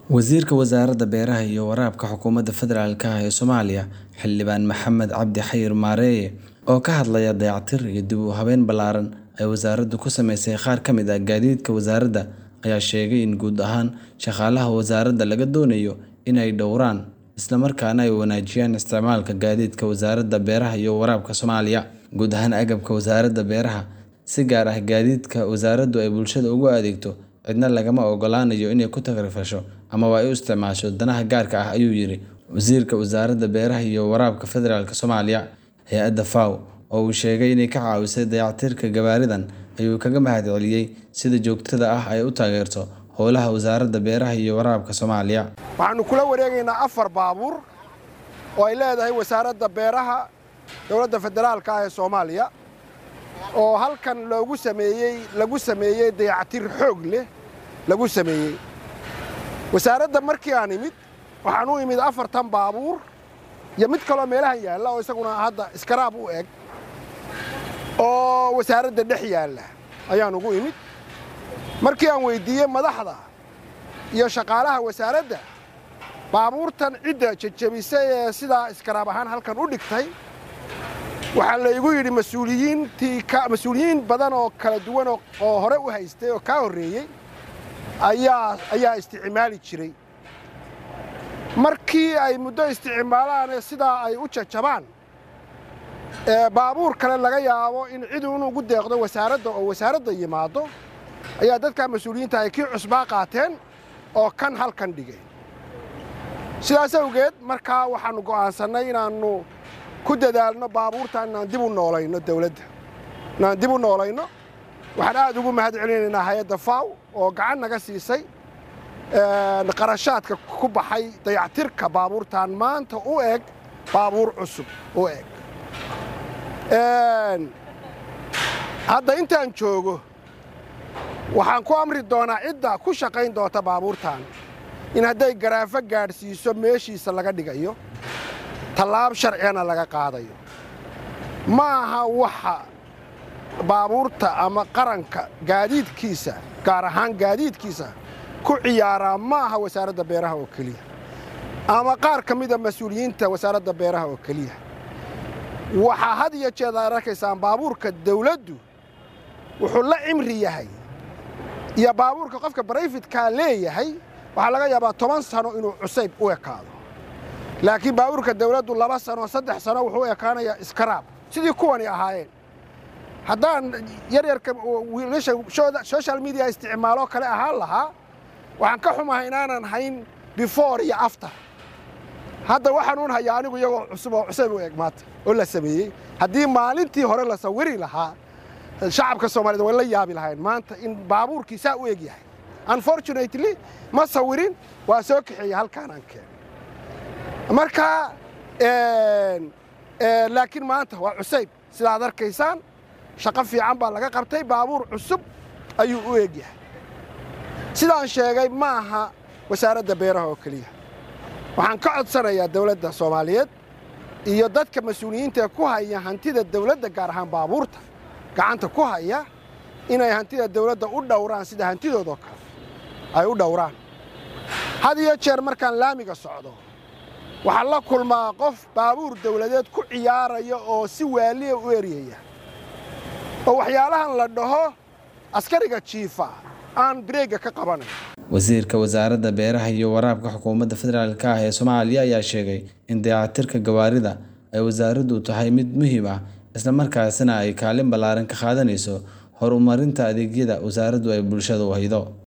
Wasiirka Wasaaradda Beeraha iyo Waraabka Xukuumadda Federaalka ah ee Soomaaliya, Xildhibaan Maxamed Cabdi Xayir Maareeye, oo ka hadlaya dayactir iyo dib u habeyn ballaaran ay wasaaraddu ku samaysay qaar ka mid ah gaadiidka wasaaradda, ayaa sheegay in guud ahaan shaqaalaha wasaaradda laga doonayo in ay dhowraan isla markaana ay wanaajiyaan isticmaalka gaadiidka Wasaaradda Beeraha iyo Waraabka Soomaaliya. Guud ahaan agabka wasaaradda beeraha, si gaar ah gaadiidka wasaaraddu ay bulshada ugu adeegto, cidna lagama oggolaanayo inay ku tagrifasho ama ay u isticmaasho danaha gaarka ah, ayuu yiri Wasiirka Wasaaradda Beeraha iyo Waraabka Federaalka Soomaaliya. Hay'adda FAO oo uu sheegay inay ka caawisay dayactirka gawaaridan ayuu kaga mahadceliyay sida joogtada ah ay u taageerto howlaha Wasaaradda Beeraha iyo Waraabka Soomaaliya. Waxaanu kula wareegaynaa 4 baabuur oo ay leedahay Wasaaradda Beeraha Dowladda Federaalka ah ee Soomaaliya oo halkan lagu sameeyay dayactir xoog leh lagu sameeyay. Wasaaradda markii aan imid waxaan u imid 4 baabuur iyo mid kale meelahan yaala oo isaguna hadda iskaraab u eg oo wasaaradda dhex yaala ayaan ugu imid. Markii aan weydiiyay madaxda iyo shaqaalaha wasaaradda baabuurtan cidda jajabisay ee sida iskaraab ahaan halkan u dhigtay, waxaa la igu yidhi mas'uuliyiin badan oo kala duwan oo hore u haystay oo ka horreeyay ayaa isticmaali jiray. Markii ay muddo isticmaalaan sidaa ay u jajabaan, baabuur kale laga yaabo in cid ugu deeqdo wasaaradda oo wasaaradda yimaado, ayaa dadka mas'uuliyiinta ay kii cusbaa qaateen oo kan halkan dhigay. Sidaas awgeed markaa waxaanu go'aansannay inaannu ku dadaalno baabuurtan inaan dib u noolayno dawladda. Inaan dib u noolayno, waxaan aad ugu mahadcelinaynaa hay'adda FAO oo gacan naga siisay qarashaadka ku baxay dayactirka baabuurtan maanta u eg baabuur cusub u eg. Hadda intaan joogo waxaan ku amri doonaa cidda ku shaqayn doonta baabuurtan in hadday garaafo gaadhsiiso meeshiisa laga dhigayo, tallaab sharciyana laga qaadayo. Ma aha waxa baabuurta ama qaranka gaadiidkiisa, gaar ahaan gaadiidkiisa ku ciyaaraa ma aha Wasaaradda Beeraha oo keliya ama qaar ka mid ah mas'uuliyiinta Wasaaradda Beeraha oo keliya. Waxaa had iyo jeer arkaysaan baabuurka dawladdu wuxuu la cimri yahay iyo baabuurka qofka private-ka leeyahay waxaa laga yaabaa 10 sano inuu cusub u ekaado. Laakiin baabuurka dawladdu 2 sano 3 sano wuxuu ekaanayaa iskaraab sidii kuwani ahaayeen. Haddaan yaryarka wiilasha social media isticmaalo kale ahaan lahaa, waxaan ka xumahay inaanan hayn before iyo after. Hadda waxaan u hayaa anigu iyagoo cusub u eg maanta oo la sameeyay. Haddii maalintii hore la sawiri lahaa, shacabka Soomaaliyeed way la yaabi lahayn maanta in baabuurkiisa u eg yahay. Unfortunately ma sawirin, waa soo kaxeeyay halkaan aan keenay. Marka laakiin maanta waa cusub sidaad arkaysaan, shaqo fiican baa laga qabtay, baabuur cusub ayuu u eg yahay. Sidaan sheegay ma aha Wasaaradda Beeraha oo keliya. Waxaan ka codsanayaa dawladda Soomaaliyeed iyo dadka mas'uuliyiinta ku haya hantida dawladda, gaar ahaan baabuurta gacanta ku haya, inay hantida dawladda u dhowraan sida hantidooda kale ay u dhowraan. Had iyo jeer markaan laamiga socdo waxaan la kulmaa qof baabuur dawladeed ku ciyaaraya oo si waaliya u eryaya oo waxyaalahan la dhaho askariga jiifa aan breega ka qabanayn. Wasiirka Wasaaradda Beeraha iyo Waraabka Xukuumadda Federaalka ah ee Soomaaliya ayaa sheegay in dayactirka gawaarida ay wasaaraddu tahay mid muhiim ah, isla markaasina ay kaalin ballaaran ka qaadanayso horumarinta adeegyada wasaaraddu ay bulshada u haydo.